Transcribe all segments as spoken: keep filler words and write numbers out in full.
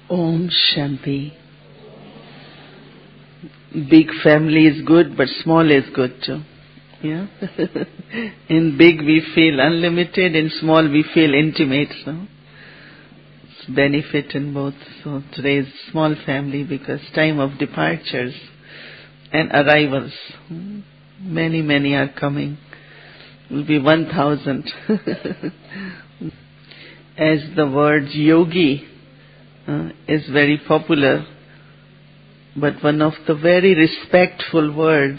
Om Shanti. Big family is good, but small is good too. Yeah. In big we feel unlimited, in small we feel intimate. So it's benefit in both. So today is small family because time of departures and arrivals. Many, many are coming. Will be one thousand. As the word yogi uh, is very popular, but one of the very respectful word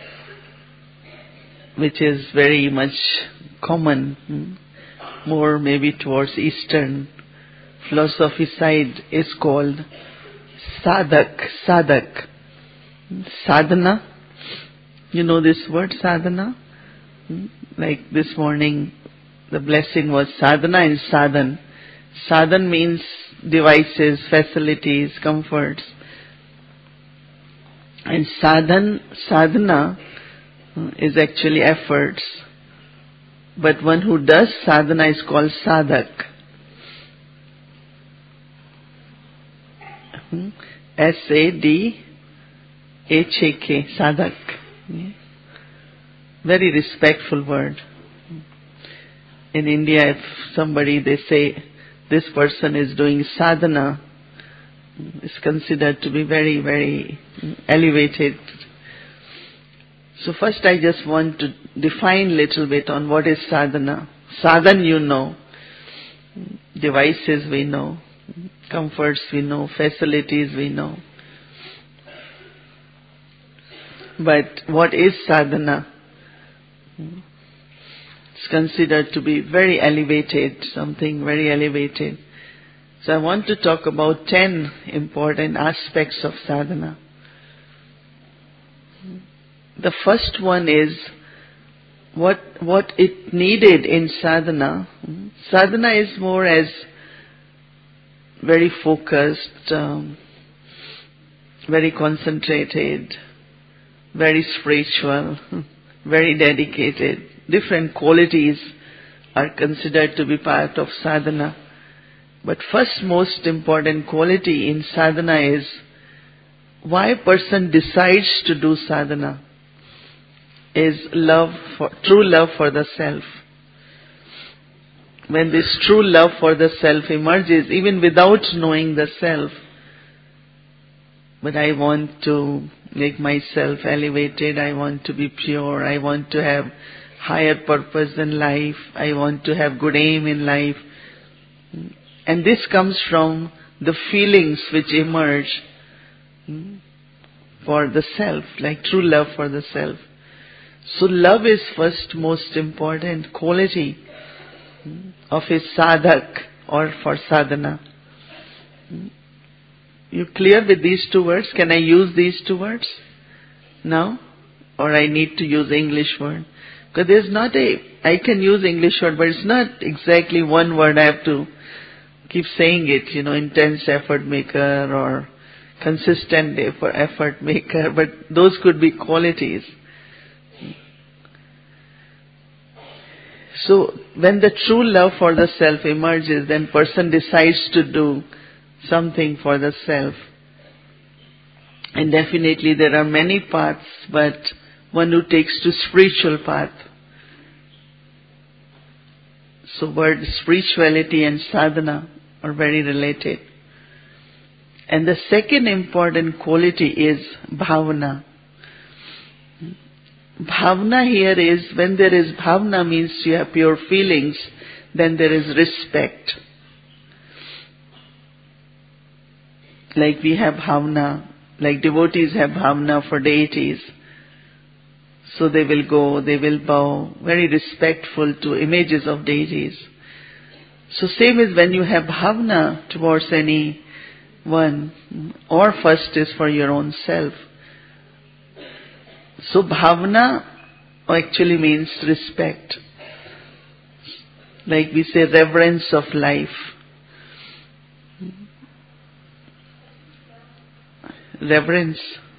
which is very much common, hmm, more maybe towards Eastern philosophy side, is called sadhak, sadhak. Sadhana, you know this word sadhana? Hmm? Like this morning the blessing was sadhana and sadhan. Sadhan means devices, facilities, comforts. And sadhan, sadhana is actually efforts. But one who does sadhana is called sadhak. S A D H A K, sadhak. Very respectful word. In India, if somebody, they say, this person is doing sadhana, is considered to be very, very elevated. So first I just want to define little bit on what is sadhana. Sadhan you know, devices we know, comforts we know, facilities we know. But what is sadhana? It's considered to be very elevated, something very elevated. So I want to talk about ten important aspects of sadhana. The first one is what what it needed in sadhana. Sadhana is more as very focused, um, very concentrated, very spiritual, very dedicated. Different qualities are considered to be part of sadhana. But first most important quality in sadhana is why a person decides to do sadhana is love for, true love for the self. When this true love for the self emerges, even without knowing the self, but I want to make myself elevated, I want to be pure, I want to have higher purpose in life, I want to have good aim in life. And this comes from the feelings which emerge for the self, like true love for the self. So love is first most important quality of a sadhak or for sadhana. You clear with these two words? Can I use these two words now? Or I need to use English word? Because there's not a, I can use English word, but it's not exactly one word. I have to keep saying it, you know, intense effort maker or consistent effort maker, but those could be qualities. So when the true love for the self emerges, then person decides to do something for the self. And definitely there are many paths, but one who takes to spiritual path. So word spirituality and sadhana are very related. And the second important quality is bhavana. Bhavana here is, when there is bhavana means you have pure feelings, then there is respect. Like we have bhavana, like devotees have bhavana for deities. So they will go, they will bow, very respectful to images of deities. So same as when you have bhavana towards any one, or first is for your own self. So bhavana actually means respect. Like we say, reverence of life. Reverence.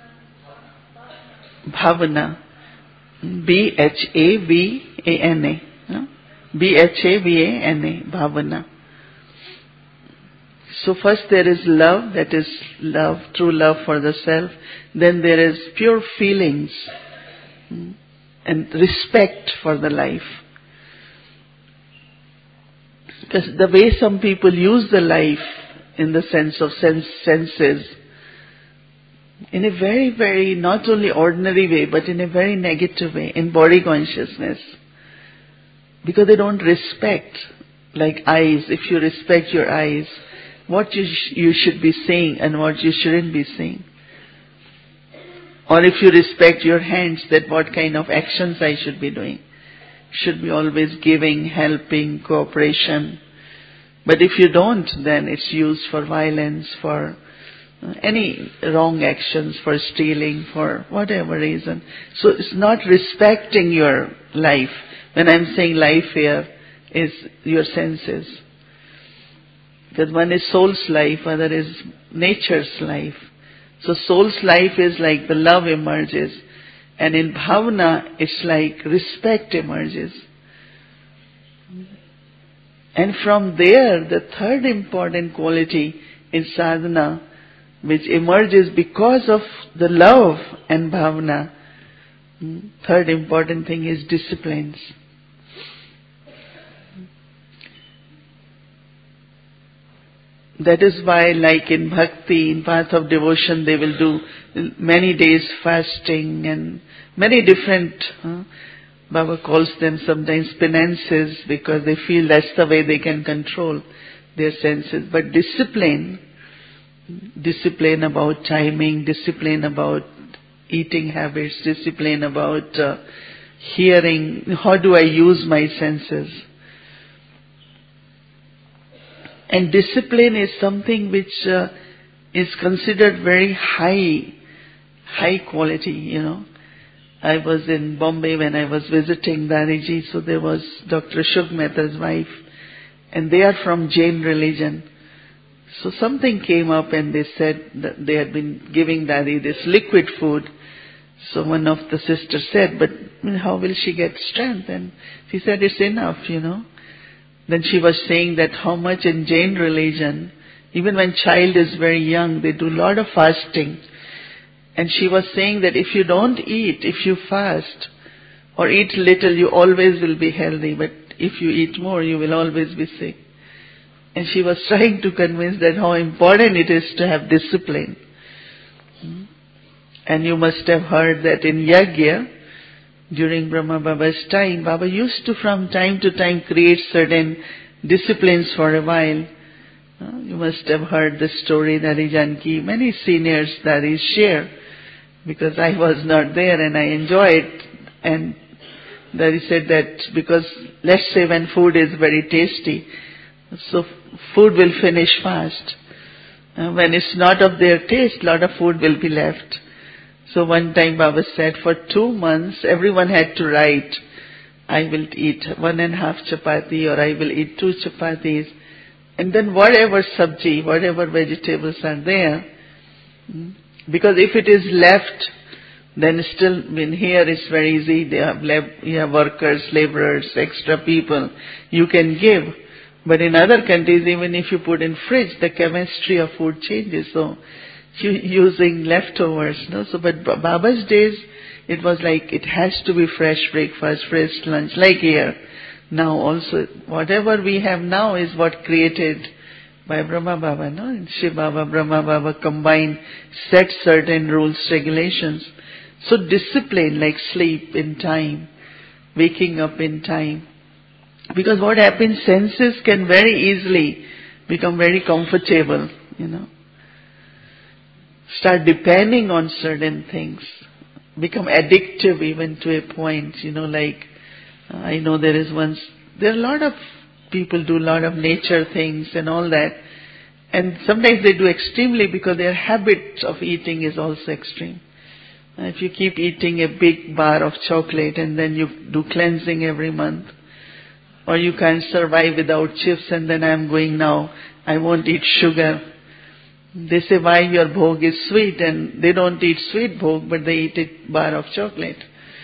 Bhavana. B H A V A N A. B H A V A N A. Bhavana. So first there is love, that is love, true love for the self. Then there is pure feelings and respect for the life. Because the way some people use the life in the sense of sense, senses, in a very, very, not only ordinary way, but in a very negative way, in body consciousness. Because they don't respect, like eyes, if you respect your eyes, what you, sh- you should be seeing and what you shouldn't be seeing. Or if you respect your hands, that what kind of actions I should be doing. Should be always giving, helping, cooperation. But if you don't, then it's used for violence, for any wrong actions, for stealing, for whatever reason. So it's not respecting your life. When I'm saying life here, is your senses. Because one is soul's life, other is nature's life. So soul's life is like the love emerges. And in bhavana, it's like respect emerges. And from there, the third important quality in sadhana, which emerges because of the love and bhavana, third important thing is disciplines. That is why, like in bhakti, in path of devotion, they will do many days fasting and many different, huh? Baba calls them sometimes penances, because they feel that's the way they can control their senses. But discipline, discipline about timing, discipline about eating habits, discipline about uh, hearing, how do I use my senses? And discipline is something which uh, is considered very high, high quality, you know. I was in Bombay when I was visiting Dariji, so there was Doctor Ashok Mehta's wife, and they are from Jain religion. So something came up and they said that they had been giving Dari this liquid food. So one of the sisters said, but how will she get strength? And she said, it's enough, you know. Then she was saying that how much in Jain religion, even when child is very young, they do a lot of fasting. And she was saying that if you don't eat, if you fast, or eat little, you always will be healthy. But if you eat more, you will always be sick. And she was trying to convince that how important it is to have discipline. And you must have heard that in Yajna, during Brahma Baba's time, Baba used to from time to time create certain disciplines for a while. Uh, you must have heard the story that Janki, many seniors that is share, because I was not there and I enjoyed. And that he said that because let's say when food is very tasty, so food will finish fast. Uh, when it's not of their taste, lot of food will be left. So one time Baba said, for two months everyone had to write, I will eat one and a half chapati, or I will eat two chapatis. And then whatever sabji, whatever vegetables are there, because if it is left, then still, I mean, here it's very easy, they have, lab, you have workers, laborers, extra people, you can give. But in other countries, even if you put in fridge, the chemistry of food changes. So, using leftovers, no? So, but Baba's days, it was like it has to be fresh breakfast, fresh lunch, like here. Now also, whatever we have now is what created by Brahma Baba, no? And Shiv Baba, Brahma Baba combined, set certain rules, regulations. So discipline, like sleep in time, waking up in time. Because what happens, senses can very easily become very comfortable, you know. Start depending on certain things, become addictive even to a point, you know, like, uh, I know there is one, there are a lot of people do a lot of nature things and all that, and sometimes they do extremely because their habit of eating is also extreme. Uh, if you keep eating a big bar of chocolate and then you do cleansing every month, or you can't survive without chips and then I'm going now, I won't eat sugar. They say, why your bhog is sweet? And they don't eat sweet bhog, but they eat a bar of chocolate.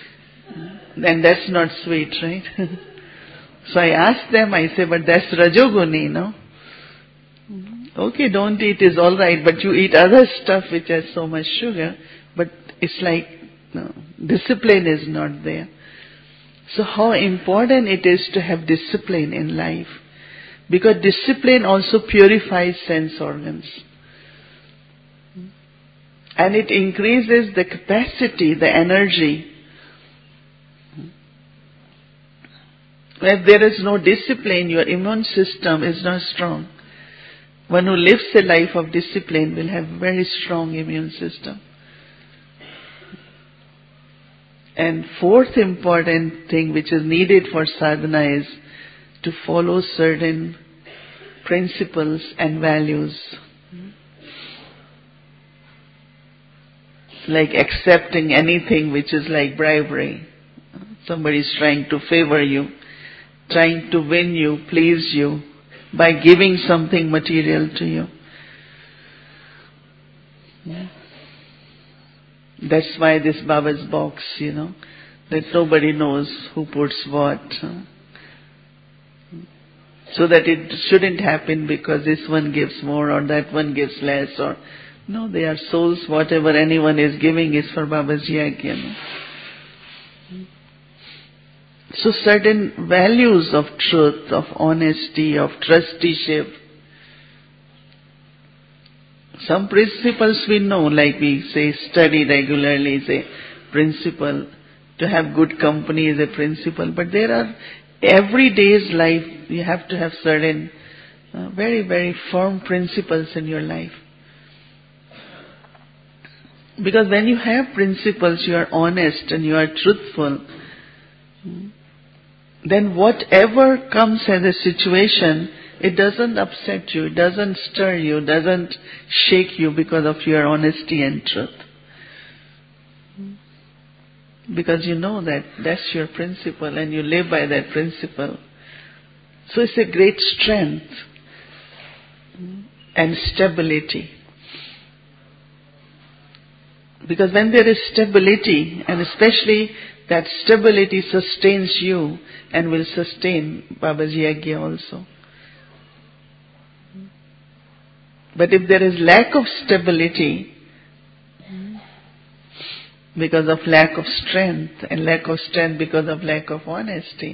And that's not sweet, right? So I asked them, I say, but that's Rajoguni, no? Okay, don't eat is alright, but you eat other stuff which has so much sugar, but it's like, no, discipline is not there. So how important it is to have discipline in life. Because discipline also purifies sense organs. And it increases the capacity, the energy. If there is no discipline, your immune system is not strong. One who lives a life of discipline will have very strong immune system. And fourth important thing which is needed for sadhana is to follow certain principles and values. Like accepting anything which is like bribery. Somebody is trying to favor you, trying to win you, please you, by giving something material to you. That's why this Baba's box, you know, that nobody knows who puts what. So that it shouldn't happen because this one gives more or that one gives less, or no, they are souls. Whatever anyone is giving is for Baba's yajna. So certain values of truth, of honesty, of trusteeship. Some principles we know, like we say study regularly is a principle. To have good company is a principle. But there are every day's life, you have to have certain uh, very, very firm principles in your life. Because when you have principles, you are honest and you are truthful, then whatever comes as a situation, it doesn't upset you, it doesn't stir you, it doesn't shake you because of your honesty and truth. Because you know that that's your principle and you live by that principle. So it's a great strength and stability. Because when there is stability, and especially that stability sustains you and will sustain Baba's yajna also. But if there is lack of stability, because of lack of strength, and lack of strength because of lack of honesty,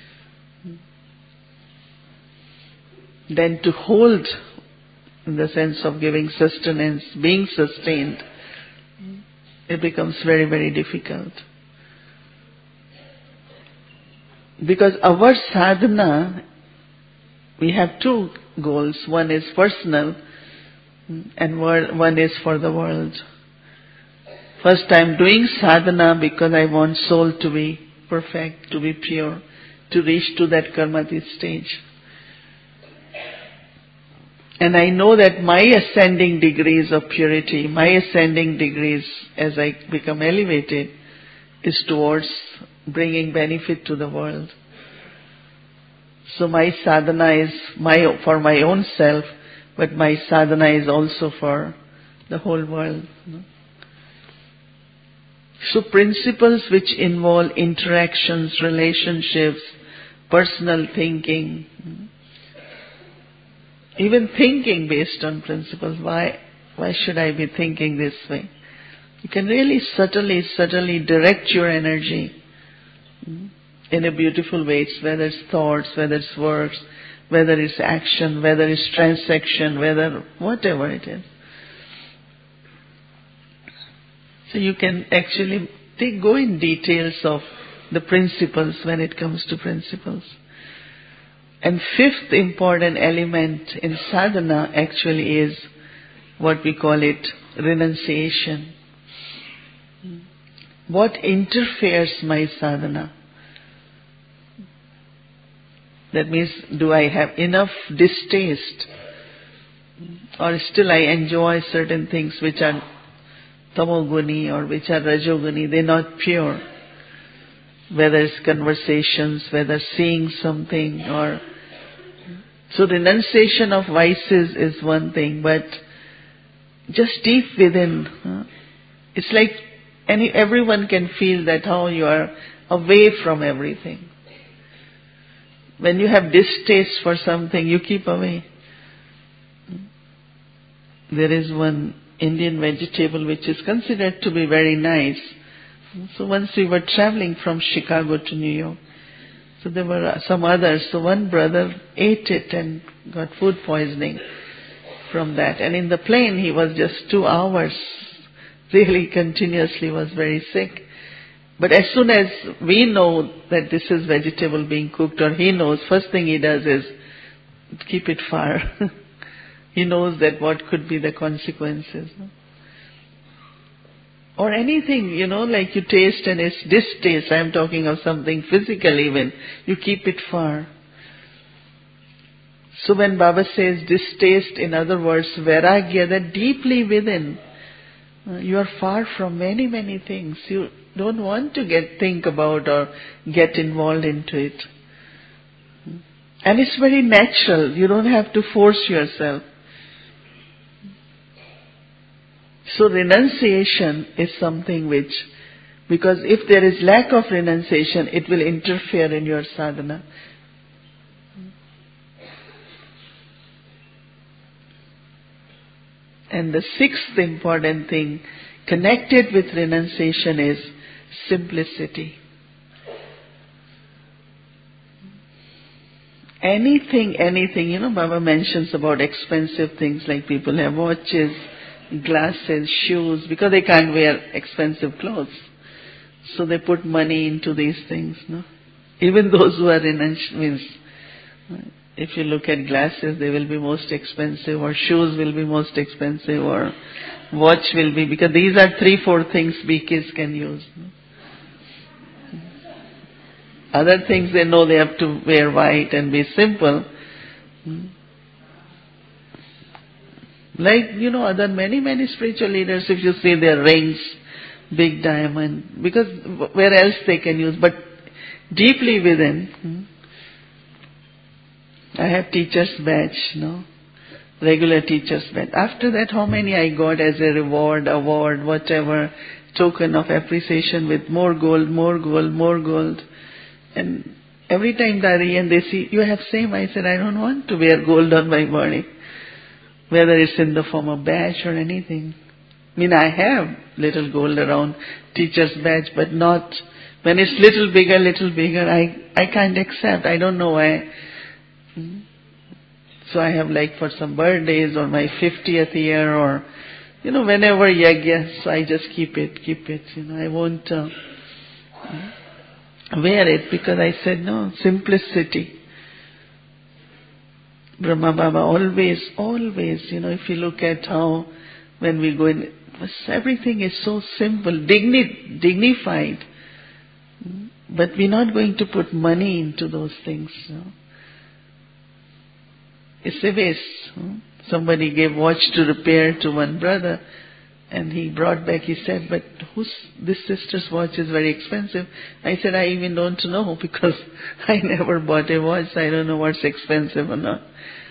then to hold, in the sense of giving sustenance, being sustained, it becomes very, very difficult. Because our sadhana, we have two goals. One is personal and one is for the world. First, I am doing sadhana because I want soul to be perfect, to be pure, to reach to that karmati stage. And I know that my ascending degrees of purity, my ascending degrees as I become elevated, is towards bringing benefit to the world. So my sadhana is my for my own self, but my sadhana is also for the whole world. So principles which involve interactions, relationships, personal thinking, even thinking based on principles. Why, why should I be thinking this way? You can really subtly, subtly direct your energy in a beautiful way, whether it's thoughts, whether it's words, whether it's action, whether it's transaction, whether whatever it is. So you can actually take, go in details of the principles when it comes to principles. And fifth important element in sadhana actually is what we call it renunciation. What interferes my sadhana? That means, do I have enough distaste, or still I enjoy certain things which are tamoguni or which are rajoguni, they're not pure. Whether it's conversations, whether seeing something, or so renunciation of vices is one thing, but just deep within, huh? It's like any everyone can feel that how you are away from everything. When you have distaste for something, you keep away. there is one Indian vegetable which is considered to be very nice. So once we were traveling from Chicago to New York, so there were some others. So one brother ate it and got food poisoning from that. And in the plane he was just two hours, really continuously was very sick. But as soon as we know that this is vegetable being cooked, or he knows, first thing he does is keep it far. He knows that what could be the consequences. No? Or anything, you know, like you taste and it's distaste. I am talking of something physical even. You keep it far. So when Baba says distaste, in other words, vairagya, that deeply within, uh, you are far from many, many things. You don't want to get think about or get involved into it. And it's very natural. You don't have to force yourself. So renunciation is something which, because if there is lack of renunciation, it will interfere in your sadhana. And the sixth important thing connected with renunciation is simplicity. Anything, anything, you know, Baba mentions about expensive things like people have watches, glasses, shoes, because they can't wear expensive clothes. So they put money into these things, no? Even those who are renunciation, means, if you look at glasses, they will be most expensive, or shoes will be most expensive, or watch will be, because these are three, four things B Ks can use. No? Other things they know they have to wear white and be simple. Like, you know, other many, many spiritual leaders, if you see their rings, big diamond, because where else they can use, but deeply within, I have teacher's badge, no? Regular teacher's badge. After that, how many I got as a reward, award, whatever, token of appreciation with more gold, more gold, more gold. And every time Dari and they see, you have same, I said, I don't want to wear gold on my body. Whether it's in the form of badge or anything. I mean, I have little gold around teacher's badge, but not, when it's little bigger, little bigger, I, I can't accept. I don't know why. So I have like for some birthdays or my fiftieth year or, you know, whenever yagya, so I just keep it, keep it, you know, I won't uh, wear it because I said, no, simplicity. Brahma Baba always, always, you know, if you look at how when we go in, everything is so simple, digni- dignified. But we're not going to put money into those things. You know. It's a waste. Somebody gave watch to repair to one brother and he brought back, he said, but whose, this sister's watch is very expensive. I said, I even don't know because I never bought a watch. I don't know what's expensive or not.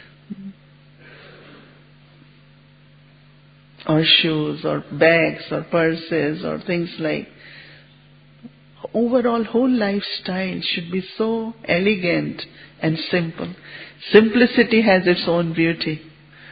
Or shoes or bags or purses or things like. Overall whole lifestyle should be so elegant and simple. Simplicity has its own beauty.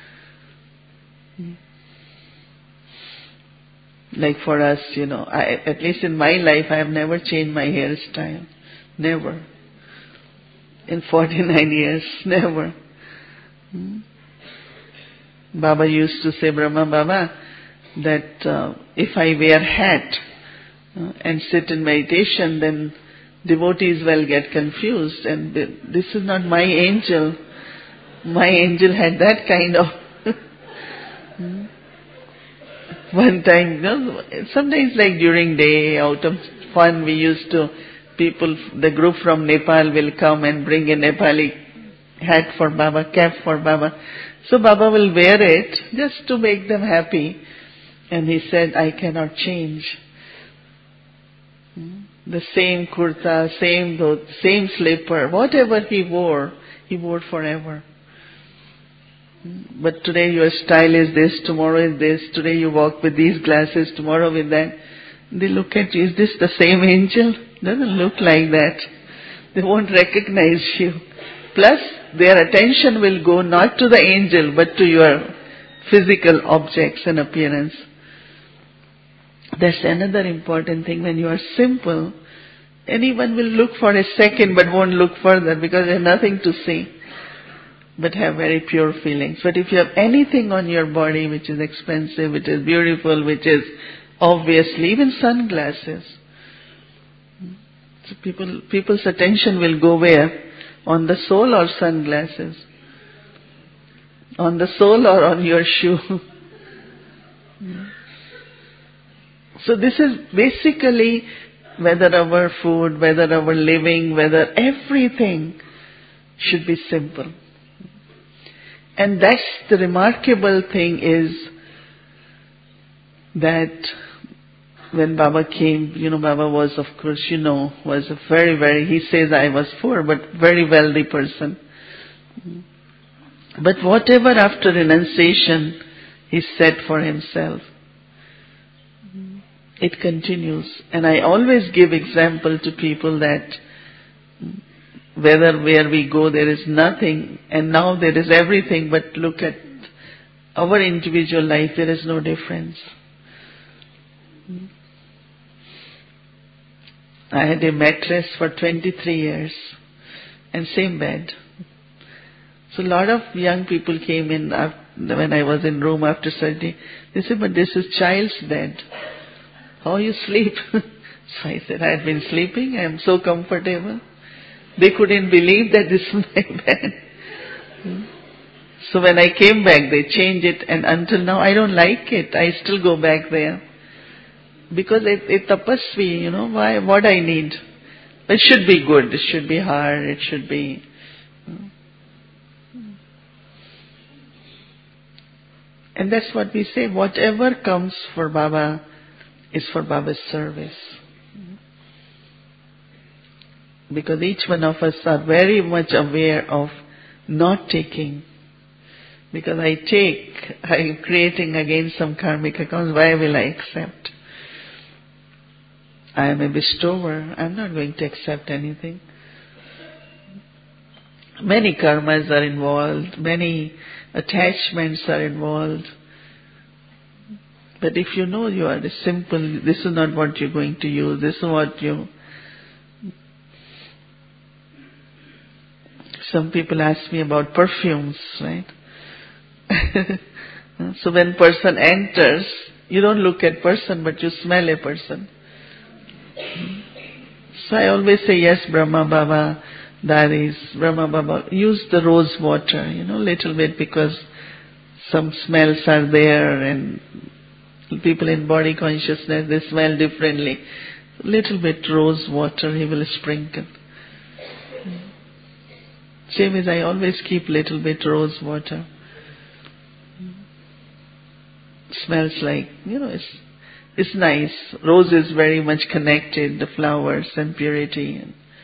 Like for us, you know, I, at least in my life, I have never changed my hairstyle. Never. In forty-nine years, never. Hmm? Baba used to say, Brahma Baba, that uh, if I wear hat uh, and sit in meditation, then devotees will get confused. And this is not my angel. My angel had that kind of... hmm? One time, you know, sometimes like during day, out of fun, we used to, people, the group from Nepal will come and bring a Nepali hat for Baba, cap for Baba. So Baba will wear it just to make them happy. And he said, I cannot change. The same kurta, same dhot, same slipper, whatever he wore, he wore forever. But today your style is this, tomorrow is this, today you walk with these glasses, tomorrow with that. They look at you, is this the same angel? Doesn't look like that. They won't recognize you. Plus, their attention will go not to the angel, but to your physical objects and appearance. That's another important thing. When you are simple, anyone will look for a second but won't look further because they have nothing to see, but have very pure feelings. But if you have anything on your body which is expensive, which is beautiful, which is obviously, even sunglasses, so people, people's attention will go where? On the soul or sunglasses? On the soul or on your shoe? So this is basically whether our food, whether our living, whether everything should be simple. And that's the remarkable thing is that when Baba came, you know, Baba was, of course, you know, was a very, very, he says I was poor, but very wealthy person. But whatever after renunciation he set for himself, it continues. And I always give example to people that whether where we go there is nothing and now there is everything, but look at our individual life, there is no difference. I had a mattress for twenty-three years and same bed. So a lot of young people came in after, when I was in room after surgery. They said, but this is child's bed. How you sleep? So I said, I had been sleeping, I am so comfortable. They couldn't believe that this is my bed. So when I came back, they changed it, and until now I don't like it. I still go back there. Because it, it tapasvi, you know, why, what I need. It should be good, it should be hard, it should be... And that's what we say, whatever comes for Baba is for Baba's service. Because each one of us are very much aware of not taking. Because I take, I am creating again some karmic accounts, why will I accept? I am a bestower, I am not going to accept anything. Many karmas are involved, many attachments are involved. But if you know you are simple, this is not what you're going to use, this is what you... Some people ask me about perfumes, right? So when person enters, you don't look at person, but you smell a person. So I always say, yes, Brahma Baba, that is, Brahma Baba, use the rose water, you know, little bit, because some smells are there and people in body consciousness, they smell differently. Little bit rose water he will sprinkle. Same as I always keep little bit rose water. Smells like, you know, it's, it's nice. Rose is very much connected, the flowers and purity.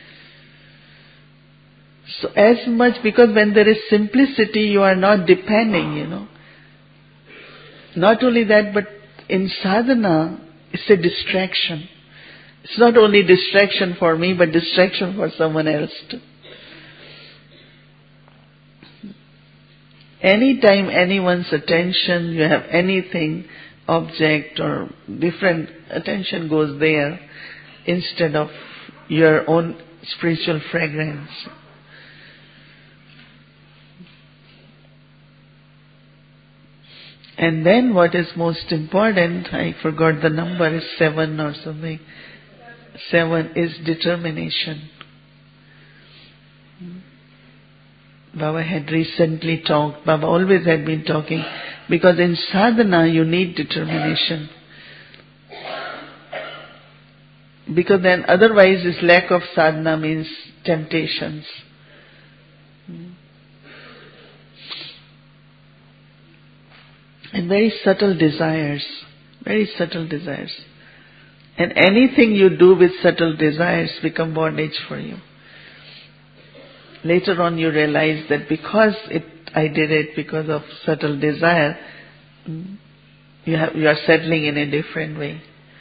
So as much, because when there is simplicity, you are not depending, you know. Not only that, but in sadhana, it's a distraction. It's not only distraction for me, but distraction for someone else too. Anytime anyone's attention, you have anything, object or different attention goes there instead of your own spiritual fragrance. And then what is most important, I forgot the number, is seven or something. Seven is determination. Baba had recently talked, Baba always had been talking, because in sadhana you need determination. Because then otherwise this lack of sadhana means temptations. And very subtle desires, very subtle desires. And anything you do with subtle desires become bondage for you. Later on you realize that because it, I did it because of subtle desire, you, have, you are settling in a different way.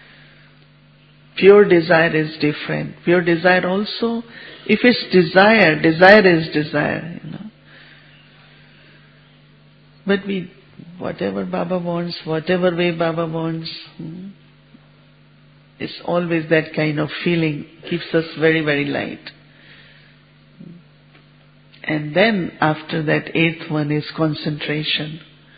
Pure desire is different. Pure desire also, if it's desire, desire is desire, you know. But we whatever Baba wants, whatever way Baba wants. Hmm. It's always that kind of feeling, keeps us very, very light. And then after that eighth one is concentration.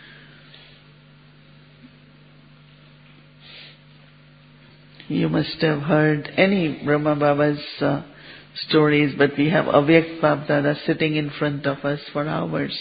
You must have heard any Brahma Baba's uh, stories, but we have Avyakt Bab Dada sitting in front of us for hours.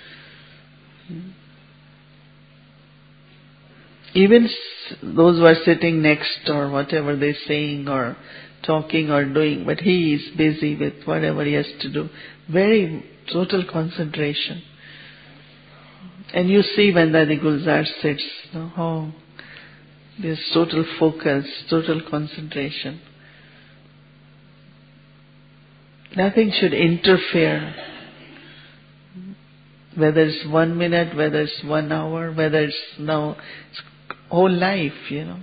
Even those who are sitting next or whatever they're saying or talking or doing, but he is busy with whatever he has to do. Very total concentration. And you see when Dadi Gulzar sits, no, oh, there's total focus, total concentration. Nothing should interfere. Whether it's one minute, whether it's one hour, whether it's now it's whole life, you know.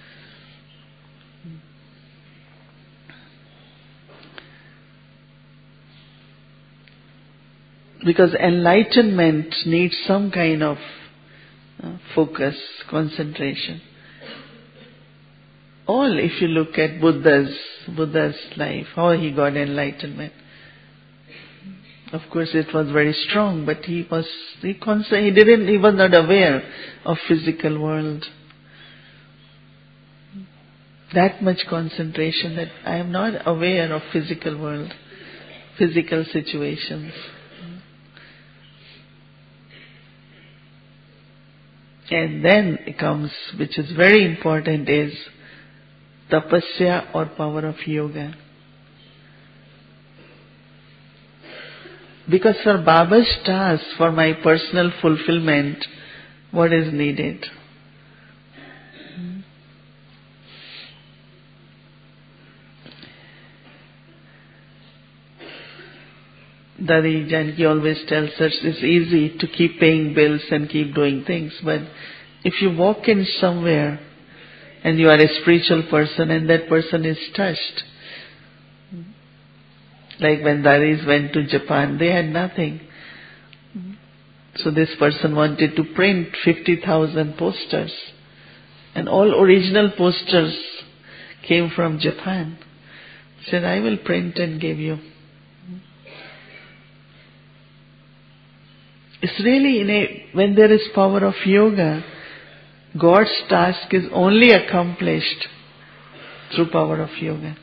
Because enlightenment needs some kind of uh, focus, concentration. All, if you look at Buddha's Buddha's life, how he got enlightenment. Of course, it was very strong, but he was he, he didn't he was not aware of physical world. That much concentration that I am not aware of physical world, physical situations. And then it comes, which is very important, is tapasya or power of yoga. Because for Baba's task, for my personal fulfillment, what is needed? Dadi Janki always tells us it's easy to keep paying bills and keep doing things, but if you walk in somewhere and you are a spiritual person and that person is touched, like when Dadis went to Japan, they had nothing. So this person wanted to print fifty thousand posters, and all original posters came from Japan. He said, I will print and give you. It's really, in a, when there is power of yoga, God's task is only accomplished through power of yoga.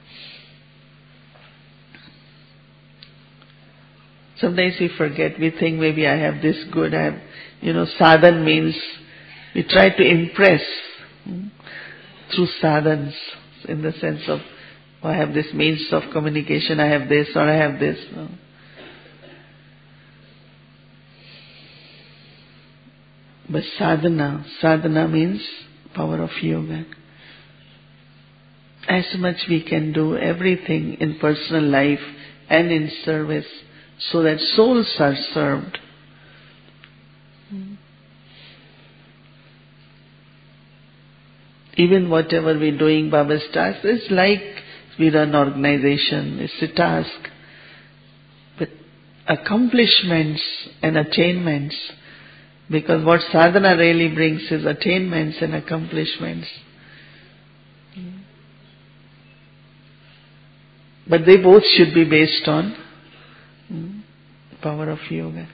Sometimes we forget, we think maybe I have this good, I have, you know, sadhan means we try to impress hmm, through sadhans, in the sense of, oh, I have this means of communication, I have this or I have this. No. But sadhana, sadhana means power of yoga. As much we can do everything in personal life and in service so that souls are served. Even whatever we're doing, Baba's task is like we run organization, it's a task. But accomplishments and attainments, because what sadhana really brings is attainments and accomplishments. But they both should be based on power of yoga.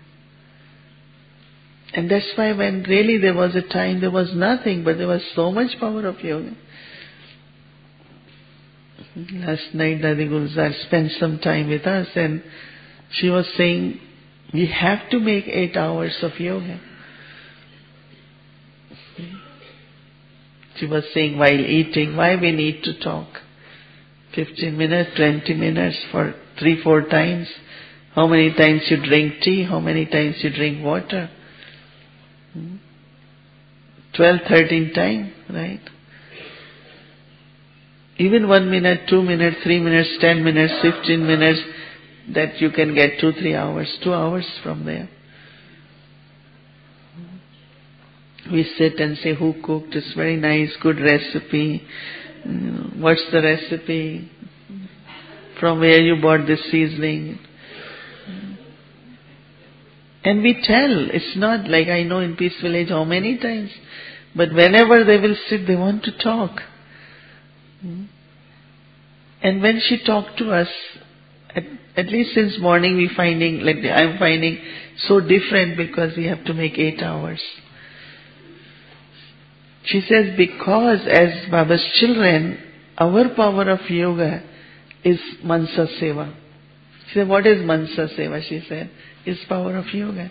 And that's why when really there was a time there was nothing, but there was so much power of yoga. Last night Dadi Gulzar spent some time with us and she was saying, we have to make eight hours of yoga. She was saying while eating, why we need to talk? fifteen minutes, twenty minutes for three, four times. How many times you drink tea? How many times you drink water? twelve, thirteen times, right? Even one minute, two minutes, three minutes, ten minutes, fifteen minutes, that you can get two, three hours, two hours from there. We sit and say, who cooked? It's very nice, good recipe. What's the recipe? From where you bought this seasoning? And we tell, it's not like I know in Peace Village how many times, but whenever they will sit, they want to talk. And when she talked to us, at, at least since morning we finding, like I'm finding so different because we have to make eight hours. She says, because as Baba's children, our power of yoga is Mansa Seva. She said, what is Mansa Seva? She said, it's power of yoga.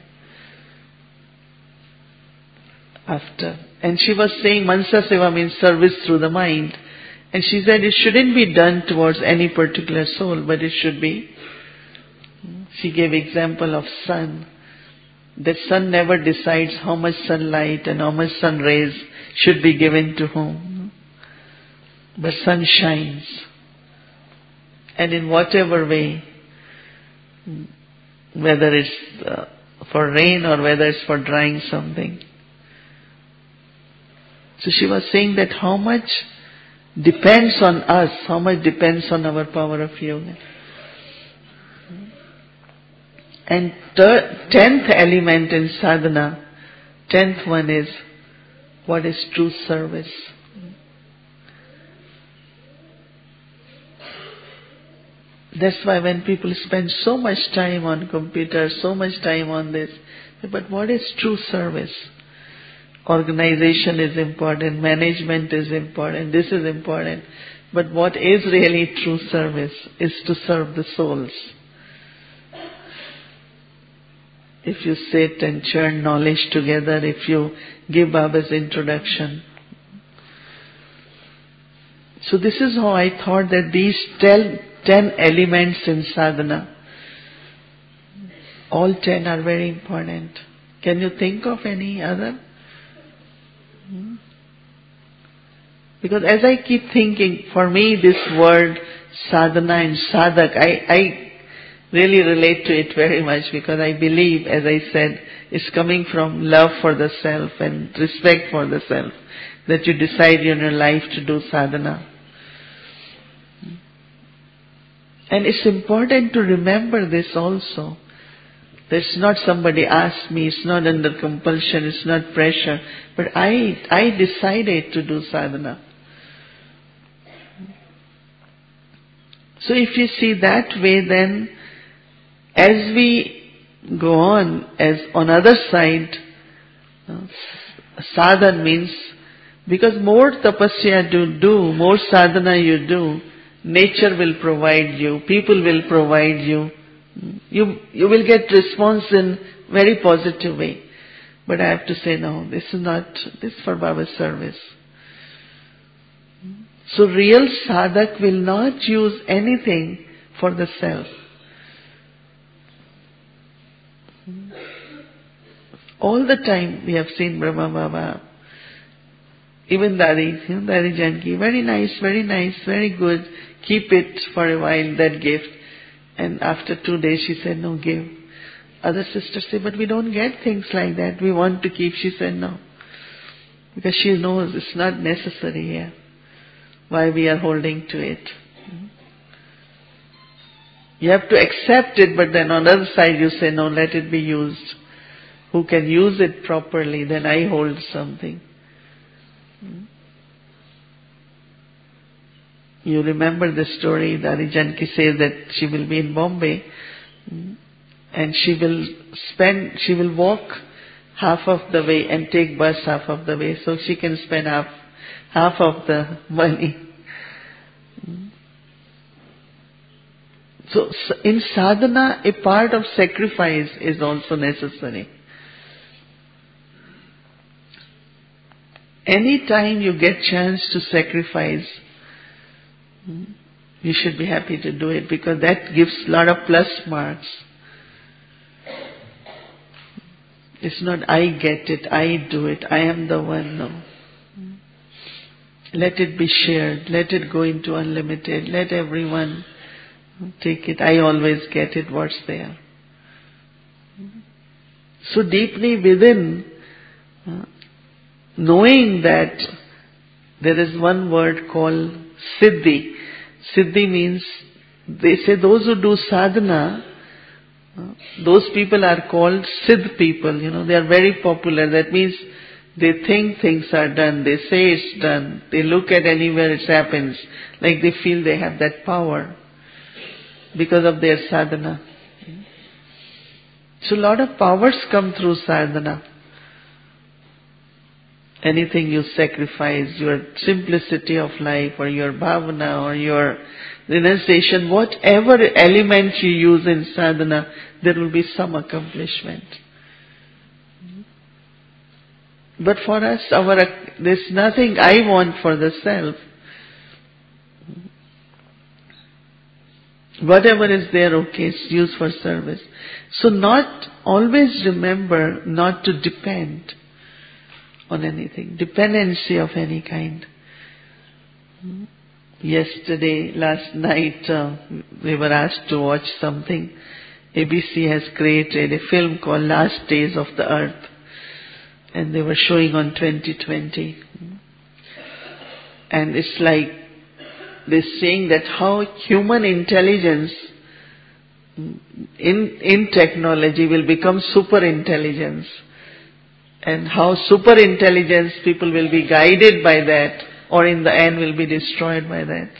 After. And she was saying Mansa Seva means service through the mind. And she said it shouldn't be done towards any particular soul, but it should be. She gave example of sun. The sun never decides how much sunlight and how much sun rays should be given to whom. But sun shines. And in whatever way, whether it's uh, for rain or whether it's for drying something. So she was saying that how much depends on us, how much depends on our power of yoga. And the tenth element in sadhana, tenth one is, what is true service? That's why when people spend so much time on computer, so much time on this, but what is true service? Organization is important, management is important, this is important. But what is really true service is to serve the souls. If you sit and churn knowledge together, if you give Baba's introduction. So this is how I thought that these ten, ten elements in sadhana, all ten are very important. Can you think of any other? Because as I keep thinking, for me this word sadhana and sadhak, I, I really relate to it very much because I believe, as I said, it's coming from love for the self and respect for the self, that you decide in your life to do sadhana. And it's important to remember this also. It's not somebody asked me, it's not under compulsion, it's not pressure, but I, I decided to do sadhana. So if you see that way, then as we go on, as on other side, uh, sadhana means, because more tapasya you do, more sadhana you do, nature will provide you, people will provide you. You you will get response in very positive way. But I have to say, no, this is not, this is for Baba's service. So real sadhak will not use anything for the self. All the time we have seen Brahma Baba, even Dadi, you know, Dadi Janki, very nice, very nice, very good, keep it for a while, that gift. And after two days she said, no, give. Other sisters say, but we don't get things like that. We want to keep. She said, no. Because she knows it's not necessary here. Why we are holding to it. You have to accept it, but then on the other side you say, no, let it be used. Who can use it properly, then I hold something. You remember the story, Dadi Janki says that she will be in Bombay and she will spend, she will walk half of the way and take bus half of the way, so she can spend half, half of the money. So in sadhana, a part of sacrifice is also necessary. Any time you get chance to sacrifice, you should be happy to do it, because that gives a lot of plus marks. It's not I get it, I do it, I am the one, no. Let it be shared, let it go into unlimited, let everyone take it. I always get it, what's there. So deeply within, knowing that there is one word called Siddhi. Siddhi means, they say those who do sadhana, Uh, Those people are called Siddh people, you know, they are very popular. That means they think things are done, they say it's done, they look at anywhere it happens, like they feel they have that power because of their sadhana. So a lot of powers come through sadhana. Anything you sacrifice, your simplicity of life or your bhavana or your renunciation, whatever element you use in sadhana, there will be some accomplishment. But for us, our there's nothing I want for the self. Whatever is there, okay, it's used for service. So not always remember not to depend on anything, dependency of any kind. Yesterday, last night, uh, we were asked to watch something. A B C has created a film called Last Days of the Earth, and they were showing on twenty twenty. And it's like they're saying that how human intelligence in, in technology will become super intelligence. And how super intelligence people will be guided by that, or in the end will be destroyed by that.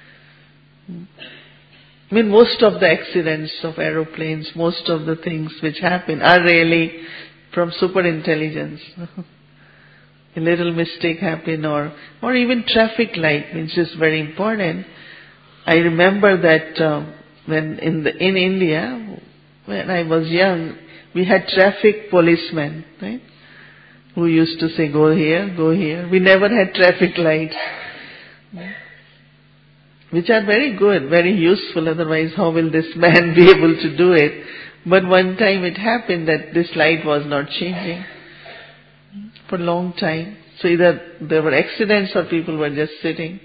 I mean, most of the accidents of aeroplanes, most of the things which happen are really from super intelligence. A little mistake happen, or or even traffic light, which is very important. I remember that uh, when in the in India, when I was young, we had traffic policemen, right? Who used to say, go here, go here. We never had traffic lights, which are very good, very useful. Otherwise, how will this man be able to do it? But one time it happened that this light was not changing for a long time. So either there were accidents or people were just sitting.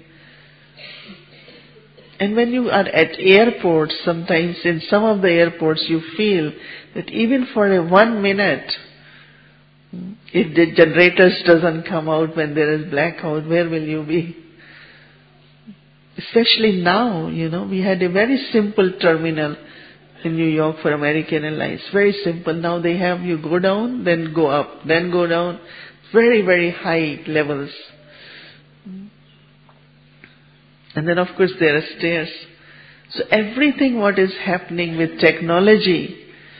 And when you are at airports, sometimes in some of the airports you feel that even for a one minute, if the generators doesn't come out when there is blackout, where will you be? Especially now, you know, we had a very simple terminal in New York for American Airlines. Very simple. Now they have you go down, then go up, then go down. Very, very high levels. And then of course there are stairs. So everything what is happening with technology,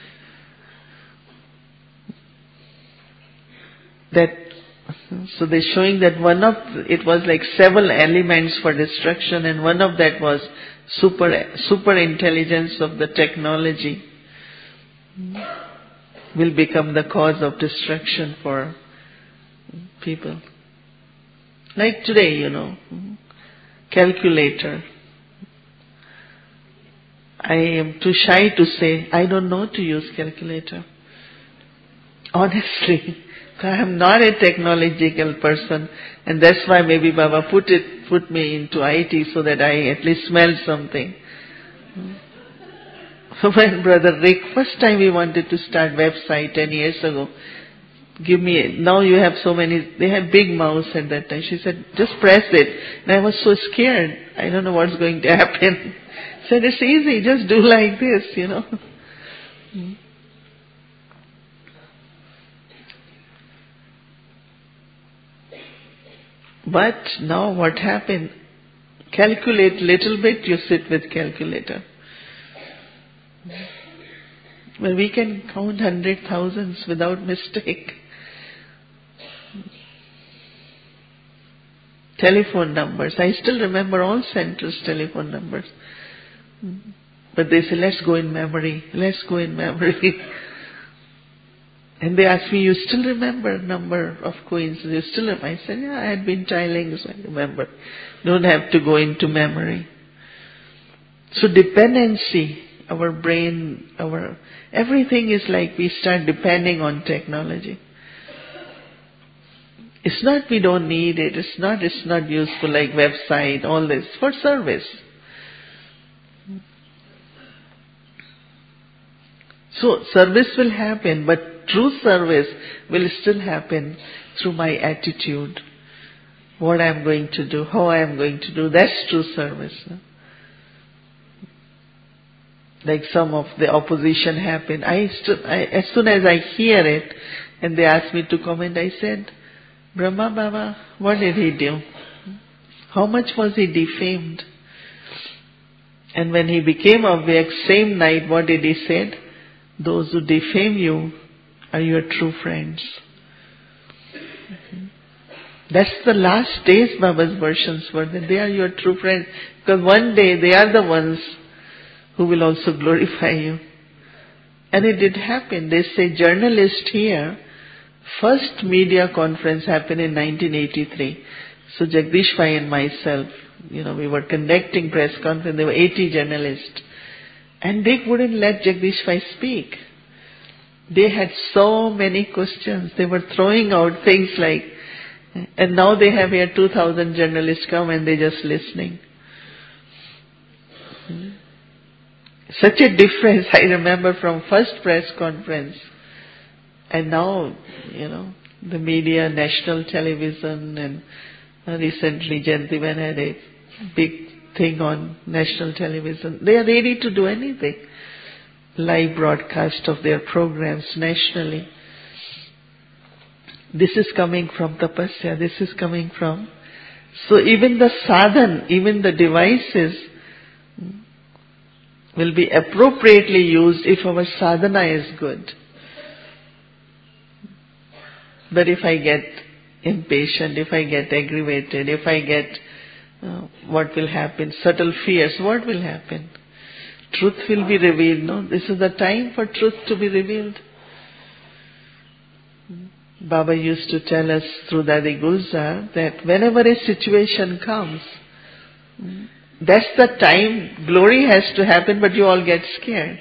that, so they're showing that one of, it was like several elements for destruction, and one of that was super, super intelligence of the technology will become the cause of destruction for people. Like today, you know, calculator. I am too shy to say, I don't know to use calculator. Honestly, I am not a technological person, and that's why maybe Baba put it, put me into I T so that I at least smell something. When Brother Rick, first time we wanted to start website ten years ago, give me, a, now you have so many, they had big mouse at that time. She said, just press it. And I was so scared. I don't know what's going to happen. Said, it's easy, just do like this, you know. But now what happened? Calculate little bit, you sit with calculator. Well, we can count hundred thousands without mistake. Telephone numbers. I still remember all centers' telephone numbers. But they say, let's go in memory. Let's go in memory. And they asked me, you still remember number of coins? You still remember? I said, yeah, I had been tiling, so I remember. Don't have to go into memory. So dependency, our brain, our everything is like we start depending on technology. It's not we don't need it. It's not it's not useful like website, all this, for service. So service will happen, but true service will still happen through my attitude. What I am going to do, how I am going to do, that's true service. like some of the opposition happened. I, st- I as soon as I hear it, and they asked me to comment, I said, Brahma Baba, what did he do? How much was he defamed? And when he became awake, same night, what did he say? Those who defame you are your true friends. That's the last days Baba's versions were, that they are your true friends. Because one day they are the ones who will also glorify you. And it did happen. They say journalist here, first media conference happened in nineteen eighty-three. So Jagdish Bhai and myself, you know, we were conducting press conference. There were eighty journalists. And they wouldn't let Jagdish Bhai speak. They had so many questions. They were throwing out things like, and now they have here two thousand journalists come and they're just listening. Such a difference I remember from first press conference. And now, you know, the media, national television, and recently Jayantiben had a big thing on national television. They are ready to do anything. Live broadcast of their programs nationally. This is coming from tapasya, this is coming from... So even the sadhan, even the devices will be appropriately used if our sadhana is good. But if I get impatient, if I get aggravated, if I get uh, what will happen, subtle fears, what will happen? Truth will be revealed, no? This is the time for truth to be revealed. Baba used to tell us through Dadi Gulzar that whenever a situation comes, that's the time glory has to happen, but you all get scared.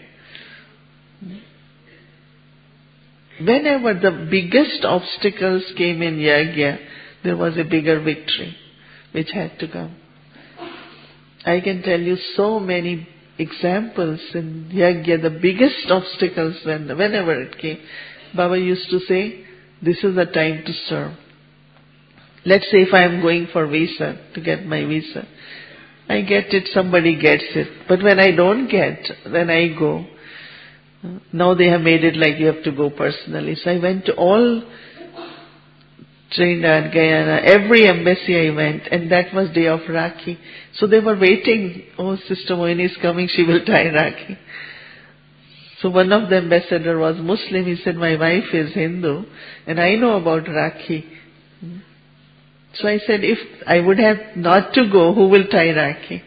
Whenever the biggest obstacles came in Yajna, there was a bigger victory which had to come. I can tell you so many examples in Yajna, the biggest obstacles when, whenever it came. Baba used to say, this is the time to serve. Let's say if I am going for visa, to get my visa. I get it, somebody gets it. But when I don't get, then I go. Now they have made it like you have to go personally. So I went to all Trinidad, Guyana, every embassy I went, and that was day of Rakhi. So they were waiting, oh, Sister Moini is coming, she will tie Rakhi. So one of the ambassador was Muslim. He said, my wife is Hindu and I know about Rakhi. So I said, if I would have not to go, who will tie Rakhi?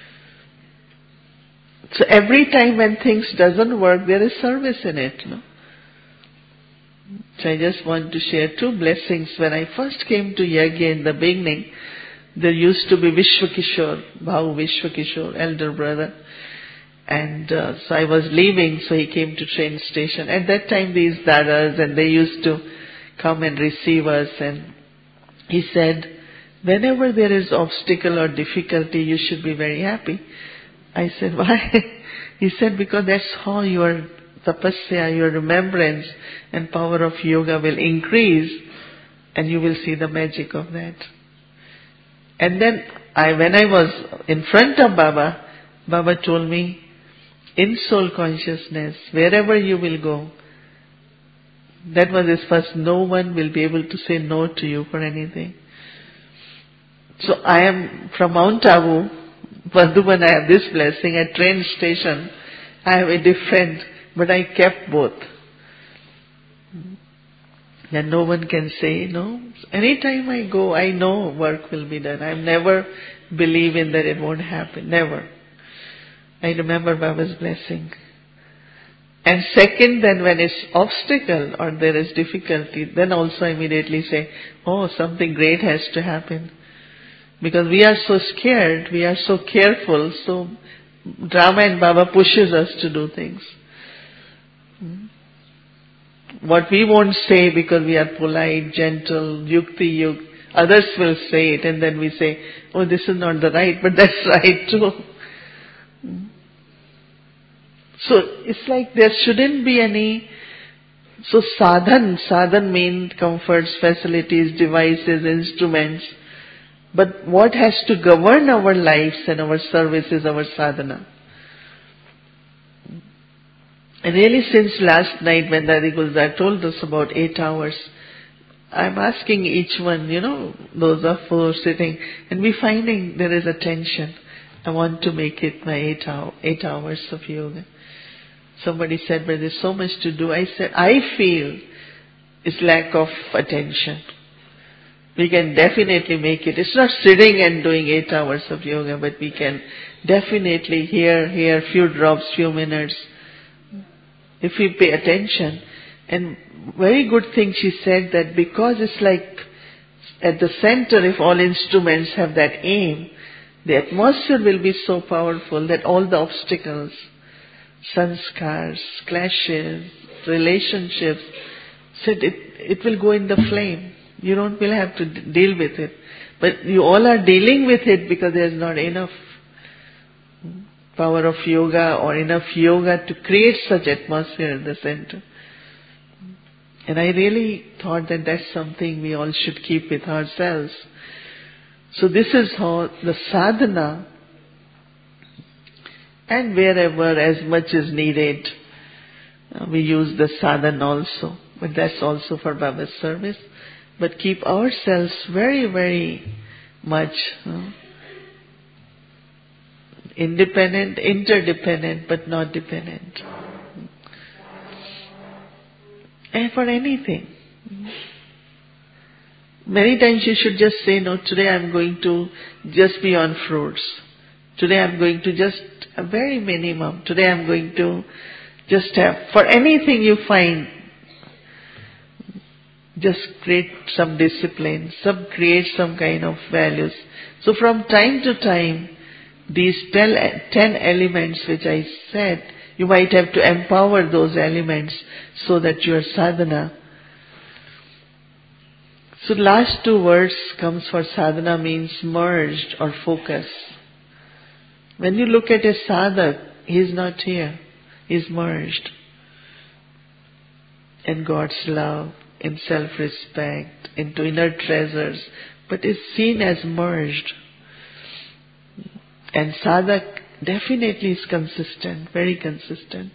So every time when things doesn't work, there is service in it. No? So I just want to share two blessings. When I first came to Yajna in the beginning, there used to be Vishwakishore, Bhau Vishwakishore, elder brother. And uh, so I was leaving, so he came to train station. At that time these dadas, and they used to come and receive us, and he said, whenever there is obstacle or difficulty, you should be very happy. I said, why? He said, because that's how your tapasya, your remembrance and power of yoga will increase, and you will see the magic of that. And then I, when I was in front of Baba, Baba told me, in soul consciousness, wherever you will go, that was his first, no one will be able to say no to you for anything. So I am from Mount Abu, Bandhuban, I have this blessing. At train station, I have a different, but I kept both. And no one can say no. Anytime I go, I know work will be done. I never believe in that it won't happen. Never. I remember Baba's blessing. And second, then when it's obstacle or there is difficulty, then also immediately say, oh, something great has to happen. Because we are so scared, we are so careful, so drama and Baba pushes us to do things. What we won't say because we are polite, gentle, yukti yuk, others will say it, and then we say, oh, this is not the right, but that's right too. So it's like there shouldn't be any. So sadhan, sadhan means comforts, facilities, devices, instruments. But what has to govern our lives and our service is our sadhana. And really since last night when Dadi Gulzar told us about eight hours, I'm asking each one, you know, those of who are sitting, and we're finding there is a tension. I want to make it my eight, hour, eight hours of yoga. Somebody said, but there's so much to do. I said, I feel it's lack of attention. We can definitely make it. It's not sitting and doing eight hours of yoga, but we can definitely hear, hear few drops, few minutes, if we pay attention. And very good thing she said, that because it's like at the center, if all instruments have that aim, the atmosphere will be so powerful that all the obstacles, sanskars, clashes, relationships, said it, it will go in the flame. You don't will have to d- deal with it. But you all are dealing with it because there's not enough power of yoga or enough yoga to create such atmosphere in the center. And I really thought that that's something we all should keep with ourselves. So this is how the sadhana, and wherever as much is needed, uh, we use the sadhana also. But that's also for Baba's service. But keep ourselves very, very much uh, independent, interdependent, but not dependent. And for anything. Many times you should just say, no, today I'm going to just be on fruits. Today I'm going to just a very minimum. Today I'm going to just have, for anything you find, just create some discipline, some create some kind of values. So from time to time, these ten, ten elements which I said, you might have to empower those elements so that your sadhana. So last two words comes for sadhana means merged or focus. When you look at a sadhak, he is not here. He is merged in God's love, in self-respect, into inner treasures, but is seen as merged. And sadhak definitely is consistent, very consistent.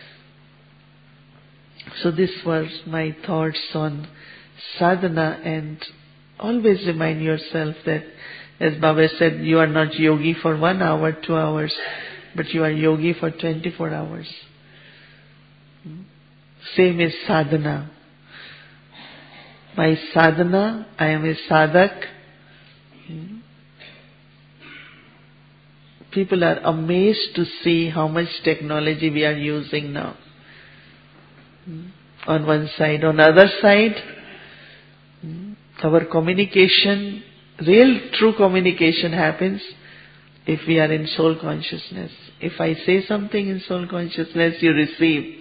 So this was my thoughts on sadhana, and always remind yourself that, as Baba said, you are not yogi for one hour, two hours, but you are yogi for twenty-four hours. Same is sadhana. By sadhana, I am a sadhak. People are amazed to see how much technology we are using now. On one side. On the other side, our communication, real true communication happens if we are in soul consciousness. If I say something in soul consciousness, you receive.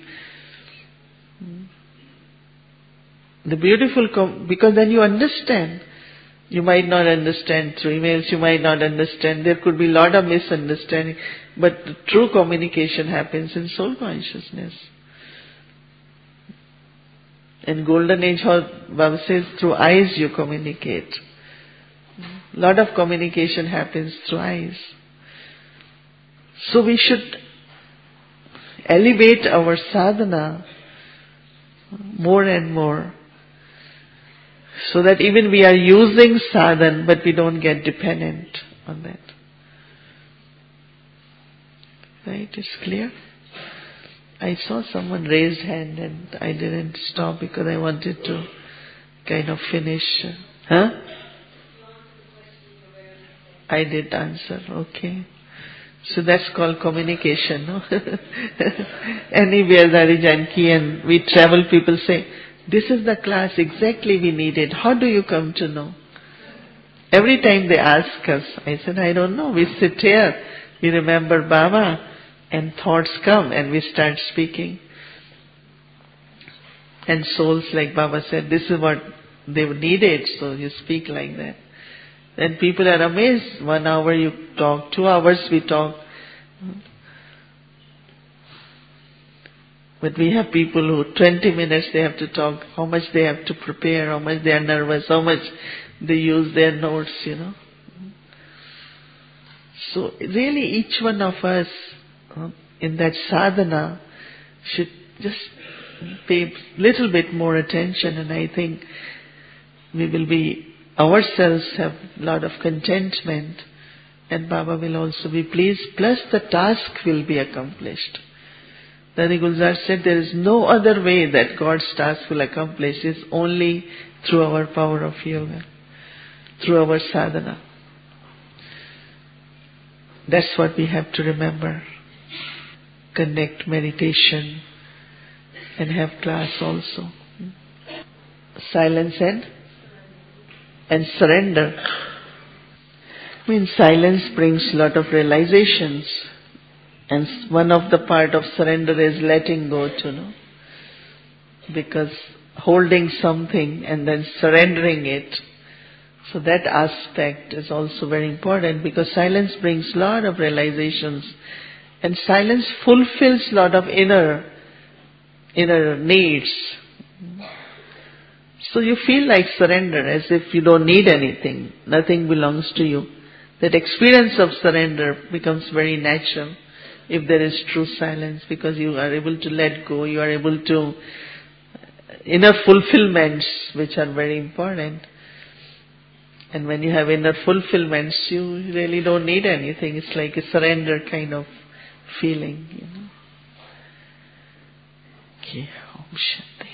The beautiful, com- because then you understand. You might not understand through emails, you might not understand. There could be a lot of misunderstanding. But the true communication happens in soul consciousness. In Golden Age, how Baba says, through eyes you communicate. A lot of communication happens through eyes. So we should elevate our sadhana more and more, so that even we are using sadhana, but we don't get dependent on that. Right? It's clear? I saw someone raised hand and I didn't stop because I wanted to kind of finish. Huh? I did answer. Okay. So that's called communication, no? Anywhere there is Janki and we travel, people say, this is the class exactly we needed. How do you come to know? Every time they ask us, I said, I don't know. We sit here, we remember Baba, and thoughts come and we start speaking. And souls, like Baba said, this is what they needed, so you speak like that. And people are amazed. One hour you talk, two hours we talk. But we have people who twenty minutes they have to talk, how much they have to prepare, how much they are nervous, how much they use their notes, you know. So really each one of us uh, in that sadhana, should just pay little bit more attention, and I think we will be ourselves have a lot of contentment, and Baba will also be pleased, plus the task will be accomplished. Dadi Gulzar said there is no other way that God's task will accomplish, it's only through our power of yoga, through our sadhana. That's what we have to remember. Connect meditation and have class also. Silence and, and surrender. I mean, silence brings a lot of realizations. And one of the part of surrender is letting go to know. Because holding something and then surrendering it, so that aspect is also very important, because silence brings a lot of realizations, and silence fulfills a lot of inner inner needs. So you feel like surrender, as if you don't need anything, nothing belongs to you. That experience of surrender becomes very natural if there is true silence, because you are able to let go, you are able to inner fulfillments, which are very important. And when you have inner fulfillments, you really don't need anything. It's like a surrender kind of feeling, you know. Okay, Om Shanti.